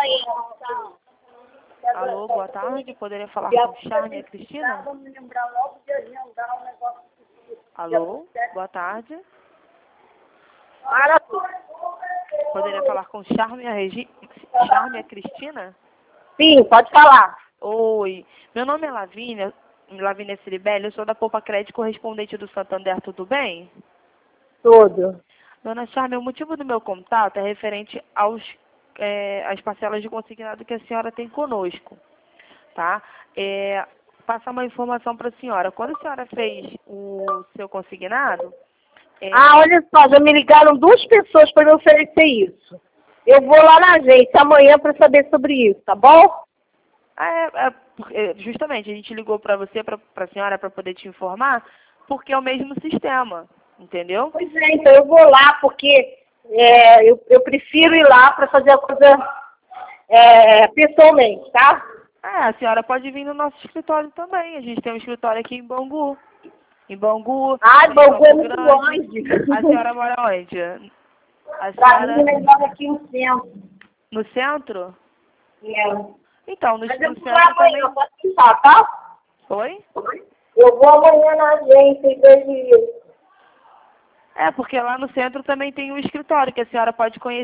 Alô, boa tarde. Poderia falar com Charme e a Cristina? Alô, boa tarde. Poderia falar com Charme e a Cristina? Sim, pode falar. Oi, meu nome é Lavínia Ciribelli, eu sou da Poupa Crédito, correspondente do Santander, tudo bem? Tudo. Dona Charme, o motivo do meu contato é referente às parcelas de consignado que a senhora tem conosco, tá? Passar uma informação para a senhora. Quando a senhora fez o seu consignado... olha só, já me ligaram 2 pessoas para me oferecer isso. Eu vou lá na agência amanhã para saber sobre isso, tá bom? Justamente, a gente ligou para você, para a senhora, para poder te informar, porque é o mesmo sistema, entendeu? Pois é, então eu vou lá, porque eu prefiro ir lá para fazer a coisa pessoalmente, tá? A senhora pode vir no nosso escritório também. A gente tem um escritório aqui em Bangu. Bangu Bangu é muito Grande. longe. A senhora mora onde? Pra mim, melhor aqui no centro. No centro? É. Então, no Mas eu centro vou lá também... amanhã, pode pensar, tá? Oi? Eu vou amanhã na agência e vejo isso. Porque lá no centro também tem um escritório que a senhora pode conhecer.